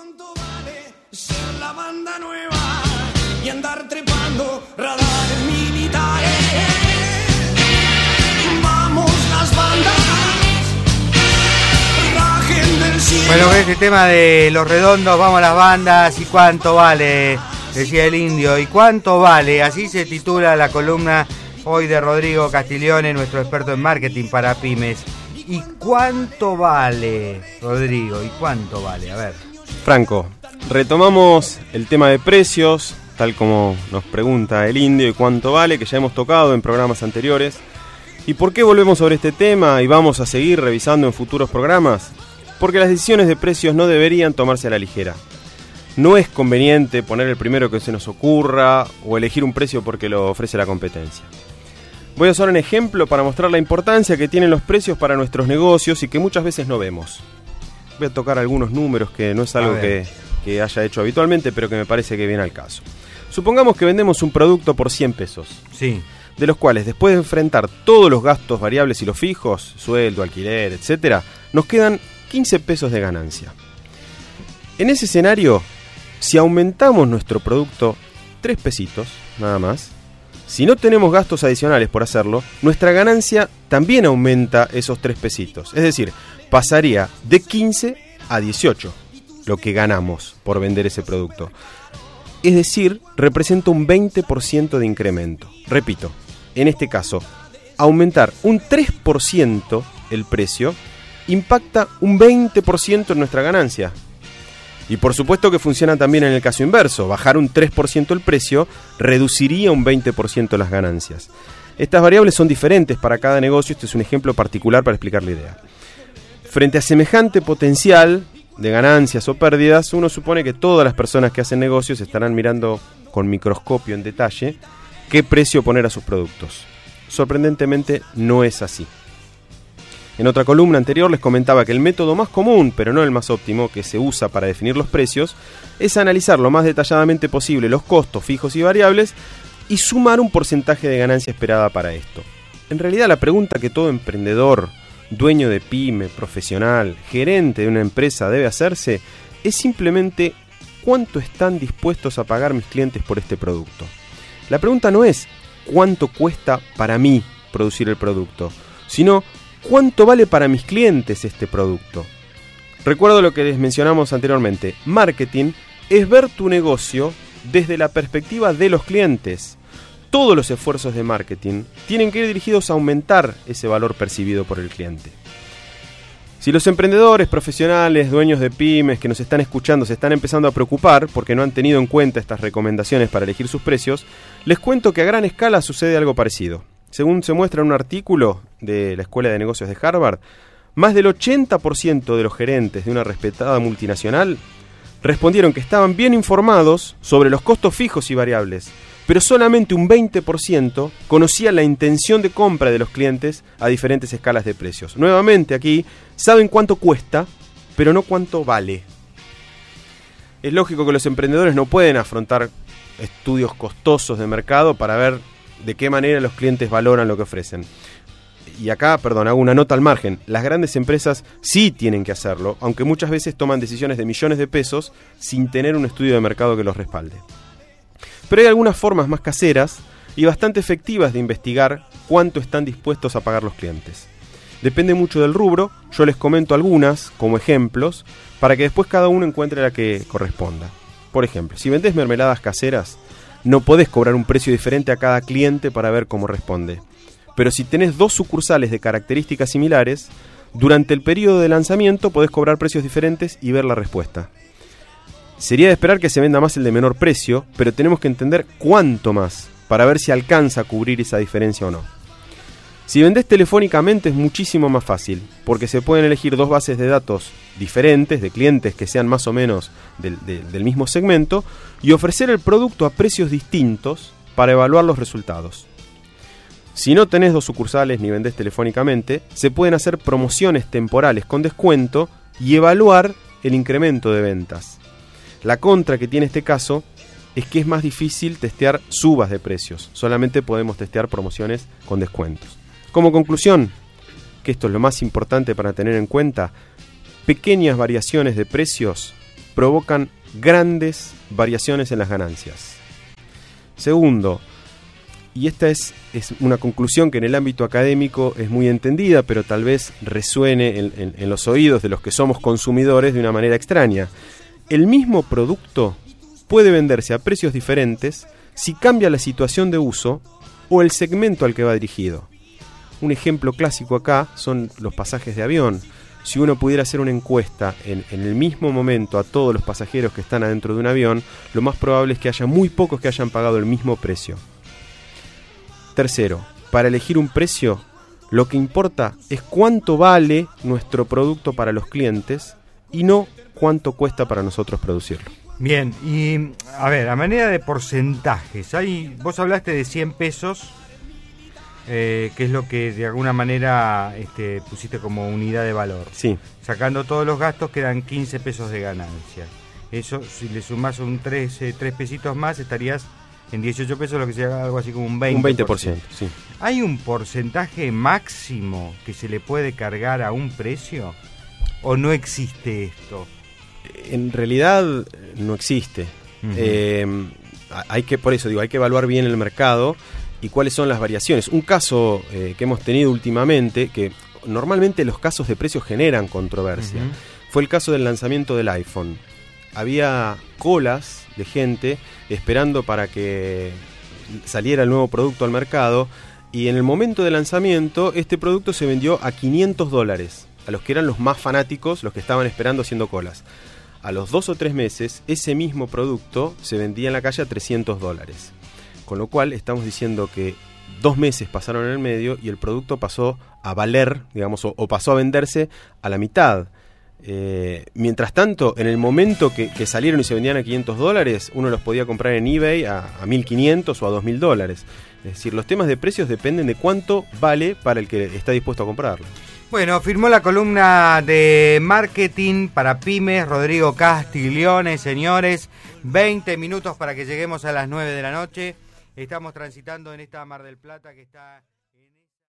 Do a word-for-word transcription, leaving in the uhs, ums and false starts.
¿Cuánto vale ser la banda nueva y andar trepando radares militares? Vamos las bandas, rajen del cielo. Bueno, con este tema de Los Redondos, vamos a las bandas y cuánto vale, decía el indio, y cuánto vale, así se titula la columna hoy de Rodrigo Castiglione, nuestro experto en marketing para pymes. ¿Y cuánto vale, Rodrigo? ¿Y cuánto vale? A ver. Franco, retomamos el tema de precios, tal como nos pregunta el indio, y cuánto vale, que ya hemos tocado en programas anteriores. ¿Y por qué volvemos sobre este tema y vamos a seguir revisando en futuros programas? Porque las decisiones de precios no deberían tomarse a la ligera. No es conveniente poner el primero que se nos ocurra o elegir un precio porque lo ofrece la competencia. Voy a usar un ejemplo para mostrar la importancia que tienen los precios para nuestros negocios y que muchas veces no vemos. Voy a tocar algunos números que no es algo que, que haya hecho habitualmente, pero que me parece que viene al caso. Supongamos que vendemos un producto por cien pesos. Sí. De los cuales, después de enfrentar todos los gastos variables y los fijos, sueldo, alquiler, etcétera, nos quedan quince pesos de ganancia. En ese escenario, si aumentamos nuestro producto tres pesitos, nada más, si no tenemos gastos adicionales por hacerlo, nuestra ganancia también aumenta esos tres pesitos. Es decir, pasaría de quince a dieciocho lo que ganamos por vender ese producto. Es decir, representa un veinte por ciento de incremento. Repito, en este caso, aumentar un tres por ciento el precio impacta un veinte por ciento en nuestra ganancia. Y por supuesto que funciona también en el caso inverso. Bajar un tres por ciento el precio reduciría un veinte por ciento las ganancias. Estas variables son diferentes para cada negocio. Este es un ejemplo particular para explicar la idea. Frente a semejante potencial de ganancias o pérdidas, uno supone que todas las personas que hacen negocios estarán mirando con microscopio en detalle qué precio poner a sus productos. Sorprendentemente no es así. En otra columna anterior les comentaba que el método más común, pero no el más óptimo, que se usa para definir los precios, es analizar lo más detalladamente posible los costos fijos y variables y sumar un porcentaje de ganancia esperada para esto. En realidad la pregunta que todo emprendedor, dueño de pyme, profesional, gerente de una empresa debe hacerse es simplemente ¿cuánto están dispuestos a pagar mis clientes por este producto? La pregunta no es ¿cuánto cuesta para mí producir el producto?, sino ¿cuánto vale para mis clientes este producto? Recuerdo lo que les mencionamos anteriormente. Marketing es ver tu negocio desde la perspectiva de los clientes. Todos los esfuerzos de marketing tienen que ir dirigidos a aumentar ese valor percibido por el cliente. Si los emprendedores, profesionales, dueños de pymes que nos están escuchando se están empezando a preocupar porque no han tenido en cuenta estas recomendaciones para elegir sus precios, les cuento que a gran escala sucede algo parecido. Según se muestra en un artículo de la Escuela de Negocios de Harvard, más del ochenta por ciento de los gerentes de una respetada multinacional respondieron que estaban bien informados sobre los costos fijos y variables, pero solamente un veinte por ciento conocía la intención de compra de los clientes a diferentes escalas de precios. Nuevamente aquí, saben cuánto cuesta, pero no cuánto vale. Es lógico que los emprendedores no pueden afrontar estudios costosos de mercado para ver de qué manera los clientes valoran lo que ofrecen. Y acá, perdón, hago una nota al margen. Las grandes empresas sí tienen que hacerlo, aunque muchas veces toman decisiones de millones de pesos sin tener un estudio de mercado que los respalde. Pero hay algunas formas más caseras y bastante efectivas de investigar cuánto están dispuestos a pagar los clientes. Depende mucho del rubro, yo les comento algunas como ejemplos para que después cada uno encuentre la que corresponda. Por ejemplo, si vendés mermeladas caseras, no podés cobrar un precio diferente a cada cliente para ver cómo responde. Pero si tenés dos sucursales de características similares, durante el periodo de lanzamiento podés cobrar precios diferentes y ver la respuesta. Sería de esperar que se venda más el de menor precio, pero tenemos que entender cuánto más, para ver si alcanza a cubrir esa diferencia o no. Si vendés telefónicamente es muchísimo más fácil, porque se pueden elegir dos bases de datos diferentes, de clientes que sean más o menos del, de, del mismo segmento, y ofrecer el producto a precios distintos para evaluar los resultados. Si no tenés dos sucursales ni vendés telefónicamente, se pueden hacer promociones temporales con descuento y evaluar el incremento de ventas. La contra que tiene este caso es que es más difícil testear subas de precios, solamente podemos testear promociones con descuentos. Como conclusión, que esto es lo más importante para tener en cuenta, pequeñas variaciones de precios provocan grandes variaciones en las ganancias. Segundo, y esta es, es una conclusión que en el ámbito académico es muy entendida, pero tal vez resuene en, en, en los oídos de los que somos consumidores de una manera extraña. El mismo producto puede venderse a precios diferentes si cambia la situación de uso o el segmento al que va dirigido. Un ejemplo clásico acá son los pasajes de avión. Si uno pudiera hacer una encuesta en, en el mismo momento a todos los pasajeros que están adentro de un avión, lo más probable es que haya muy pocos que hayan pagado el mismo precio. Tercero, para elegir un precio, lo que importa es cuánto vale nuestro producto para los clientes y no cuánto cuesta para nosotros producirlo. Bien, y a ver, a manera de porcentajes, hay, vos hablaste de cien pesos, eh, que es lo que de alguna manera este, pusiste como unidad de valor. Sí. Sacando todos los gastos quedan quince pesos de ganancia. Eso, si le sumás un tres, tres pesitos más, estarías en dieciocho pesos, lo que sea algo así como un veinte por ciento. Un veinte por ciento, sí. ¿Hay un porcentaje máximo que se le puede cargar a un precio? ¿O no existe esto? En realidad no existe. Uh-huh. Eh, hay que, por eso digo, hay que evaluar bien el mercado y cuáles son las variaciones. Un caso eh, que hemos tenido últimamente, que normalmente los casos de precios generan controversia, uh-huh. fue el caso del lanzamiento del iPhone. Había colas de gente esperando para que saliera el nuevo producto al mercado y en el momento del lanzamiento este producto se vendió a quinientos dólares, a los que eran los más fanáticos, los que estaban esperando haciendo colas. A los dos o tres meses ese mismo producto se vendía en la calle a trescientos dólares, con lo cual estamos diciendo que dos meses pasaron en el medio y el producto pasó a valer, digamos, o, o pasó a venderse a la mitad. Eh, mientras tanto, en el momento que, que salieron y se vendían a quinientos dólares, uno los podía comprar en eBay a, a mil quinientos o a dos mil dólares. Es decir, los temas de precios dependen de cuánto vale para el que está dispuesto a comprarlo. Bueno, firmó la columna de marketing para pymes Rodrigo Castiglione, señores. veinte minutos para que lleguemos a las nueve de la noche. Estamos transitando en esta Mar del Plata que está...